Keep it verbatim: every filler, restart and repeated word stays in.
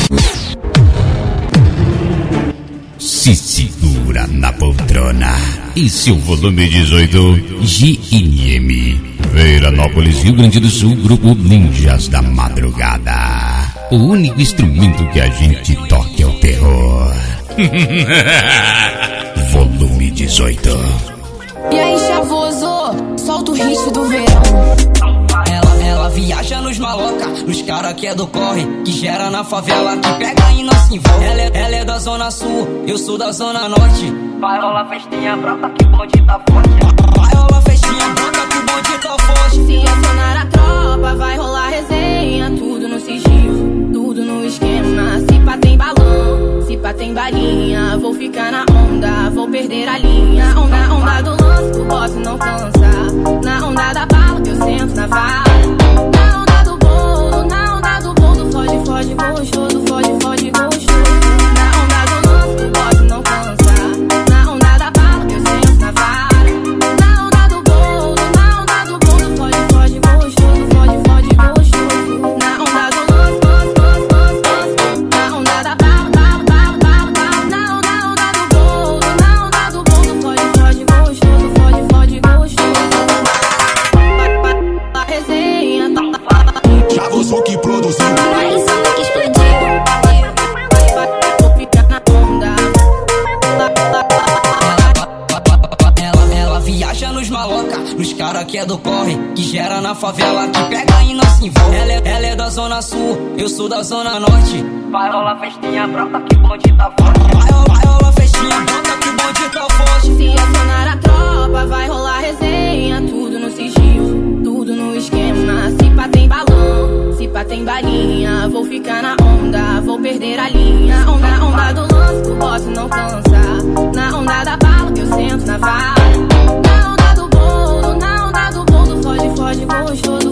Se segura na poltrona e seu volume dezoito. G N M Veranópolis, Rio Grande do Sul, Grupo Ninjas da Madrugada. O único instrumento que a gente toca é o terror. Volume dezoito. E aí, chavoso, solta o ritmo do verão. Ela, ela viaja nos maloca, nos cara que é do corre, que gera na favela, que pega e não se envolve. Ela é, ela é da zona sul, eu sou da zona norte. Vai rolar festinha brota que o bonde tá forte. Vai rolar festinha brota que o bonde tá forte. Se acionar a tropa, vai rolar resenha. Tudo no sigilo, tudo no esquema. Se pá tem balão, se pá tem balinha. Vou ficar na onda, vou perder a linha. Onda, onda do lance, o boss não cansa. Na onda da bala que eu sento na vara. Na onda do bolo, na onda do bolo. Foge, foge, gostoso, foge, foge, gostoso. Na onda do lance, o boss não cansa. Na onda da bala que eu sento na vara. Na onda do bolo, na onda do bolo. Foge, foge, gostoso, foge, foge, gostoso. Na onda do lance, lance, lance, lance. Na onda da bala, bala, bala, bala, bala. Na onda, onda do bolo, na onda do bolo. Foge, foge, gostoso, foge, foge, gostoso. A resenha já você que produziu. Aí só que explodiu. Vou ficar na onda. Ela, ela viaja nos maloca, nos cara que é do corre, que gera na favela, que pega e não se envolve. Ela é, ela é da zona sul, eu sou da zona norte. Vai rolar festinha brota que o bonde tá forte. Vai rolar, vai rolar festinha brota que o bonde tá forte. Se acionar a tropa, vai rolar resenha. Tudo no sigilo, tudo no esquema. Se pá tem balão, se pá tem balinha. Vou ficar na onda, vou perder a linha. Onda, onda do lance, o boss não cansa. Na onda da bala que eu sento na vara. Na onda do bolo, na onda do bolo. Foge, foge, gostoso.